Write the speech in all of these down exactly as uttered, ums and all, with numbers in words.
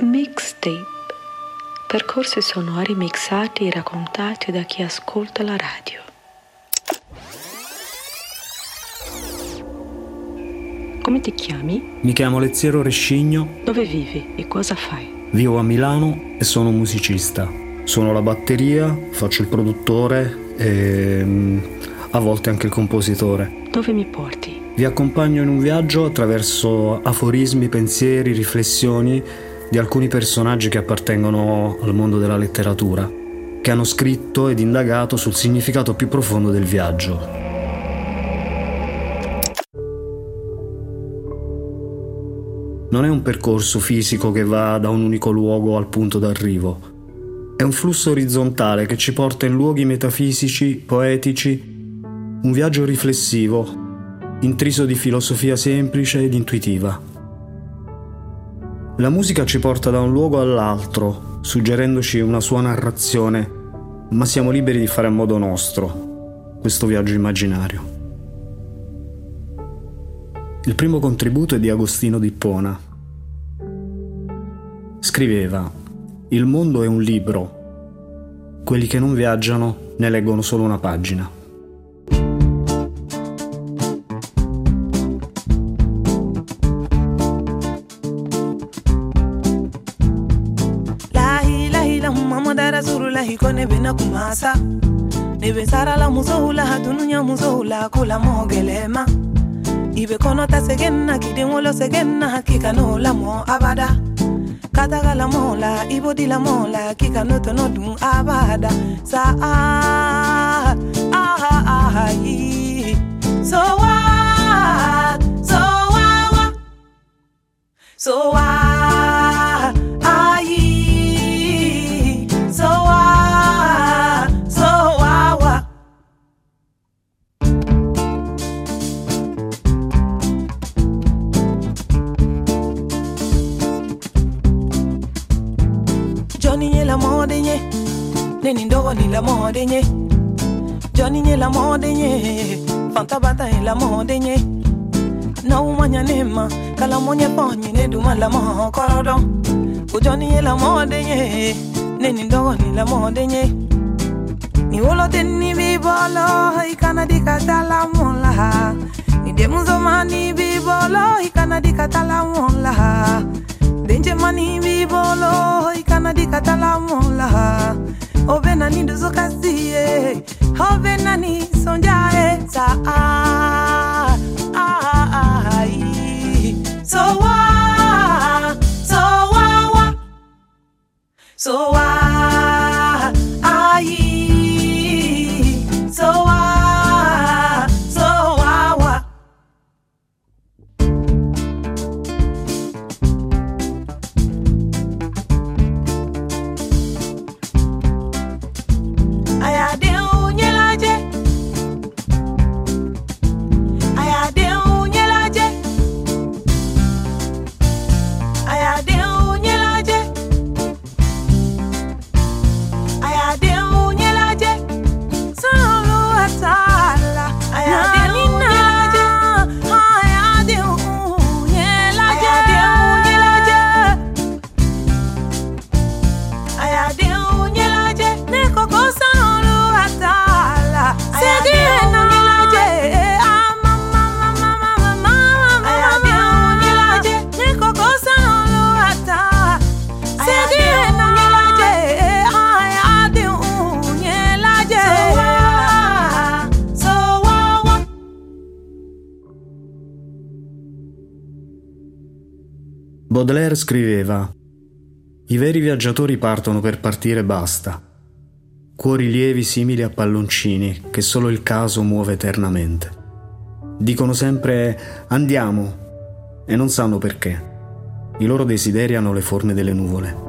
Mixtape. Percorsi sonori mixati e raccontati da chi ascolta la radio. Come ti chiami? Mi chiamo Leziero Rescigno. Dove vivi e cosa fai? Vivo a Milano e sono musicista. Suono la batteria, faccio il produttore e a volte anche il compositore. Dove mi porti? Vi accompagno in un viaggio attraverso aforismi, pensieri, riflessioni di alcuni personaggi che appartengono al mondo della letteratura, che hanno scritto ed indagato sul significato più profondo del viaggio. Non è un percorso fisico che va da un unico luogo al punto d'arrivo. È un flusso orizzontale che ci porta in luoghi metafisici, poetici, un viaggio riflessivo, intriso di filosofia semplice ed intuitiva. La musica ci porta da un luogo all'altro, suggerendoci una sua narrazione, ma siamo liberi di fare a modo nostro questo viaggio immaginario. Il primo contributo è di Agostino d'Ippona. Scriveva: «Il mondo è un libro. Quelli che non viaggiano ne leggono solo una pagina». Kone bena kumasa nebe sara la musoula hadununya musoula kula mogelema ibe kono ta segenna kide ngolo segenna hakika no la mo abada kata la mola ibodi la mola kika no to no dun abada sa ah ah ah yi so what so what so what ah yi so what la mode nye neni ndogo ni la mode nye Johnny nye la mode nye Fanta bata nye la mode nye na umanya nema kala monye ponye ne duma la mo korodon o Johnny nye la mode nye neni ndogo ni la mode nye ni wolo tenni bi bolo ikana di katala mola ni demuzo mani bi bolo ikana di katala mola Denje mani bi bolo ikana di katala mola Obena ni duzo kasiye Obena ni sonjae sa ah ah ah So wa So wa wa So wa ai So wa So wa wa Baudelaire scriveva: «I veri viaggiatori partono per partire e basta. Cuori lievi simili a palloncini che solo il caso muove eternamente. Dicono sempre andiamo e non sanno perché. I loro desideri hanno le forme delle nuvole».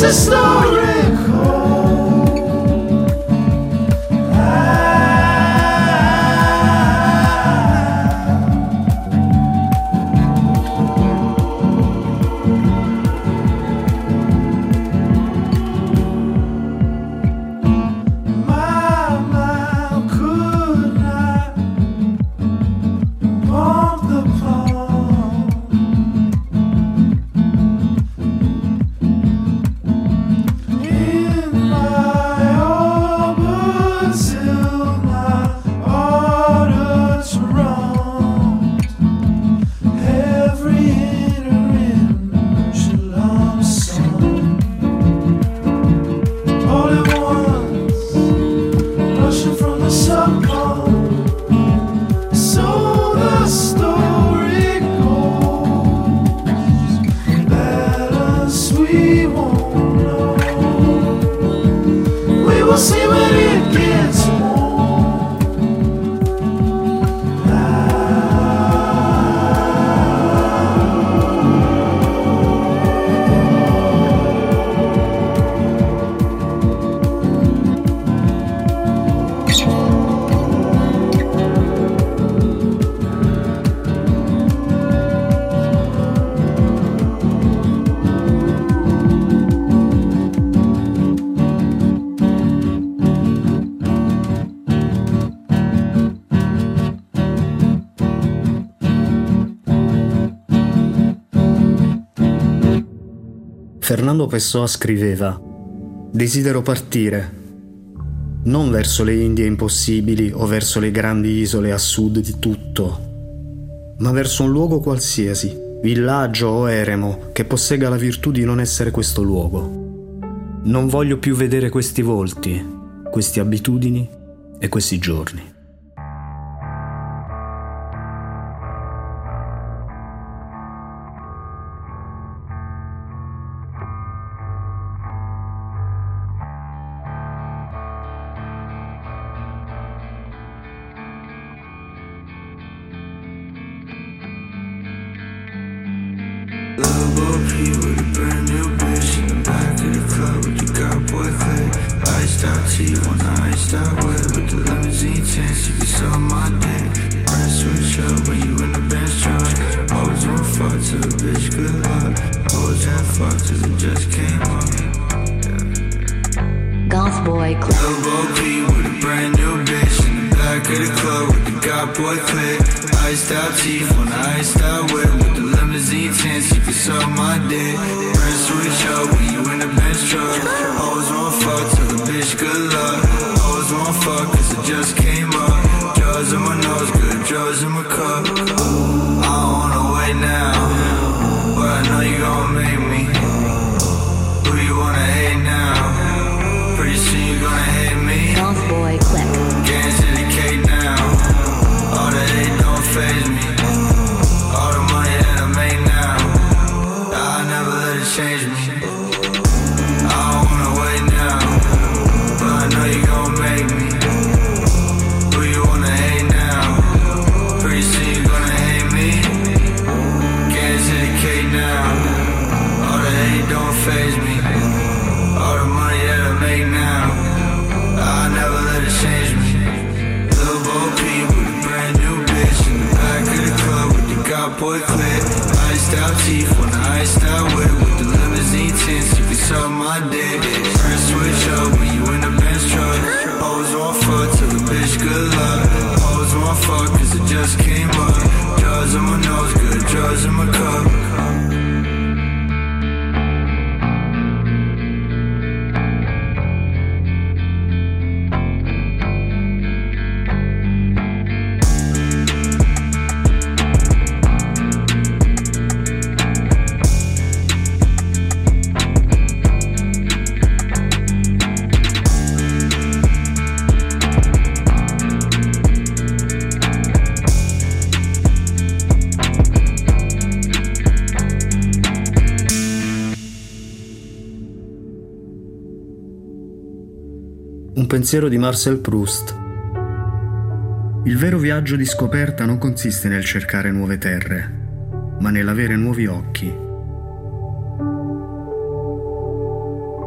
Fernando Pessoa scriveva: desidero partire, non verso le Indie impossibili o verso le grandi isole a sud di tutto, ma verso un luogo qualsiasi, villaggio o eremo, che possegga la virtù di non essere questo luogo. Non voglio più vedere questi volti, queste abitudini e questi giorni. Goth boy clip. Elbow P with a brand new bitch in the back of the club with the goth boy clip. Iced out teeth on the iced out whip with the limousine tints. You can suck my dick. Press switch up when you in the Benz truck. Always want fuck, tell the bitch good luck. Always want fuck cause it just came up. Drugs in my nose, good drugs in my cup. I don't wanna wait now, but I know you gon' make me. Who you wanna hate now? Pretty soon you gonna hate me. Goth boy clip. Getting to the cake now. All the hate don't faze me. All the money that I make now, I'll never let it change me. I don't wanna wait now, but I know you gon' make me. Who you wanna hate now? Pretty soon you gonna hate me. Getting to the cake now. All the hate don't faze me. All the money that I make now, I'll never let it change me. Lil Bo P with a brand new bitch in the back of the club with the goth boy clip. Iced out teeth on the iced out whip with the limousine tints. You can suck my dick. Press switch up when you in the Benz truck. Always want fuck, tell the bitch good luck. Always want fuck cause it just came up. Drugs in my nose, good drugs in my cup. Un pensiero di Marcel Proust. Il vero viaggio di scoperta non consiste nel cercare nuove terre, ma nell'avere nuovi occhi.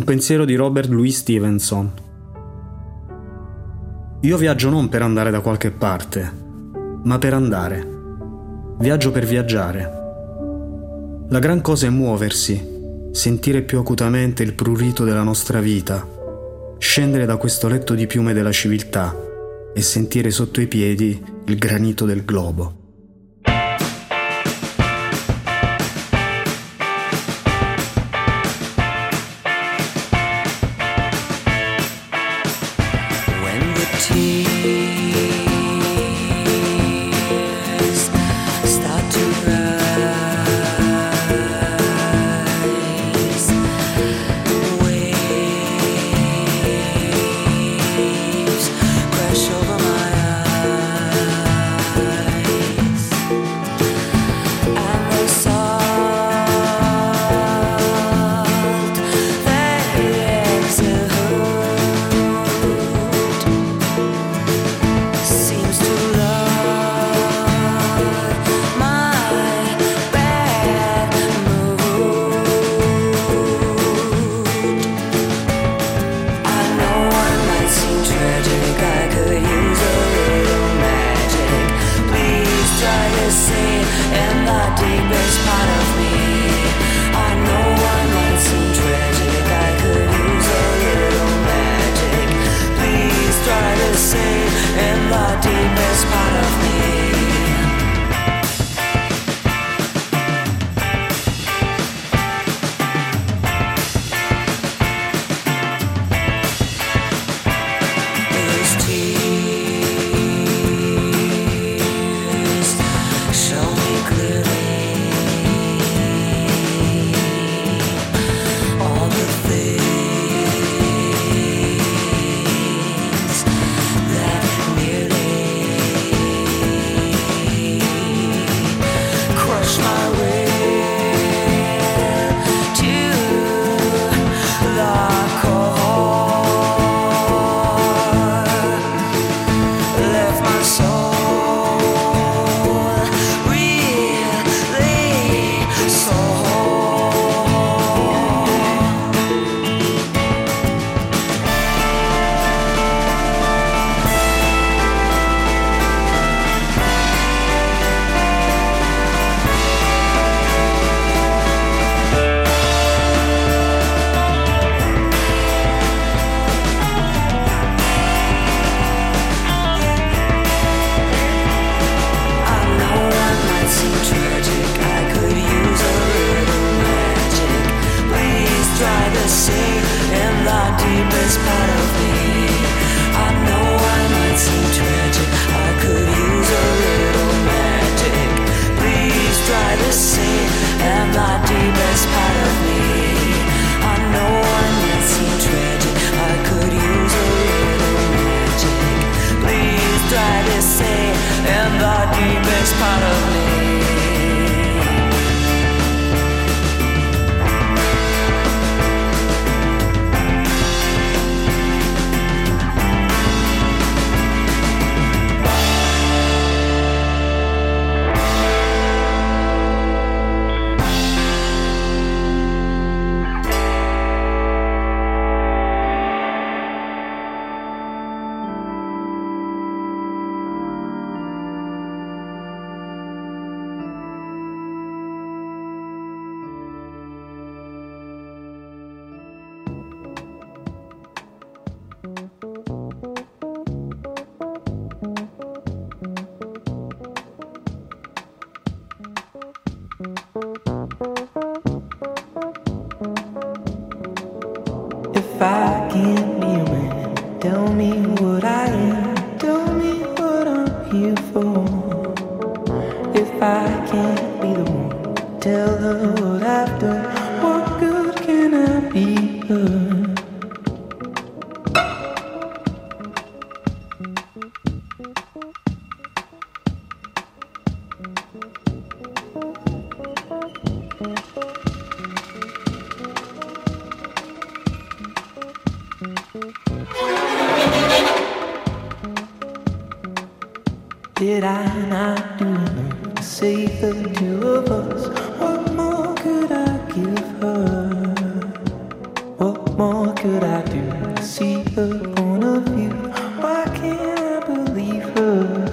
Un pensiero di Robert Louis Stevenson. Io viaggio non per andare da qualche parte, ma per andare. Viaggio per viaggiare. La gran cosa è muoversi, sentire più acutamente il prurito della nostra vita, scendere da questo letto di piume della civiltà e sentire sotto i piedi il granito del globo. If I can't be a man, tell me what I am, tell me what I'm here for. If I can't be the one, tell her what I've done, what good can I be her? Did I not do enough to save the two of us? What more could I give her? What more more could I do to see her point of view? Why can't I believe her?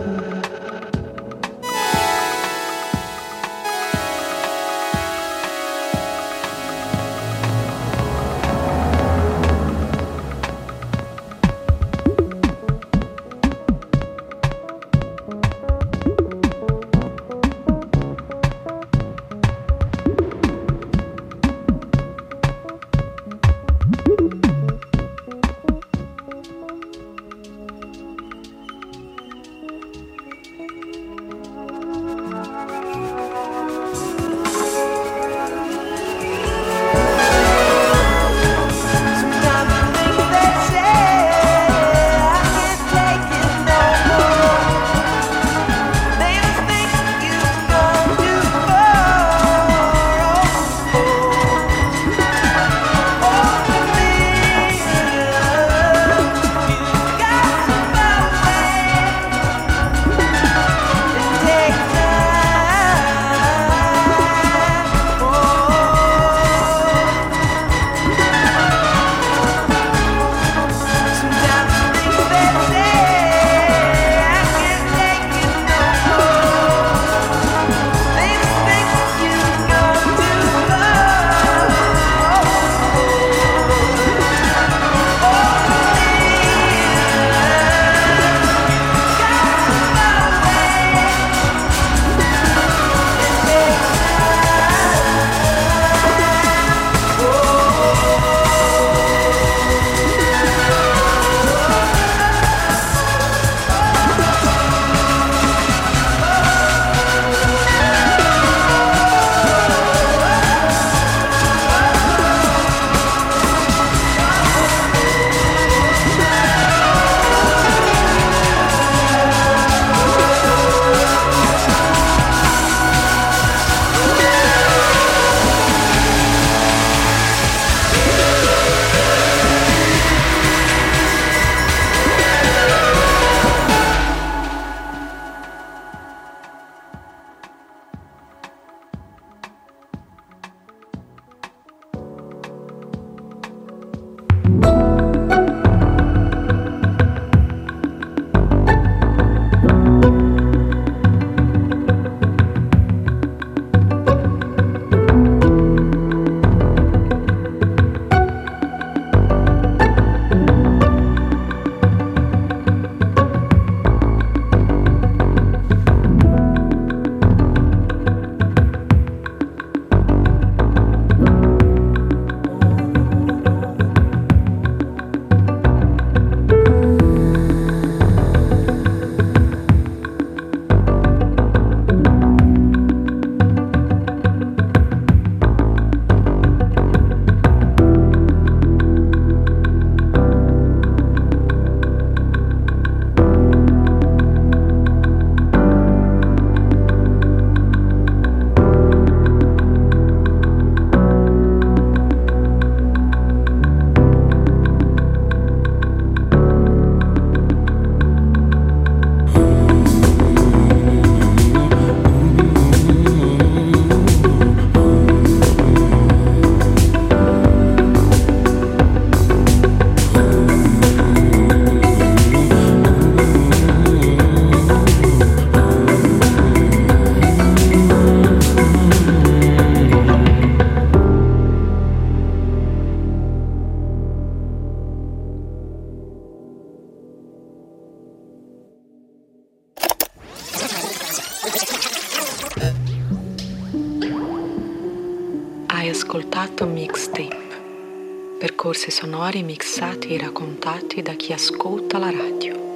Hai ascoltato Mixtape, percorsi sonori mixati e raccontati da chi ascolta la radio.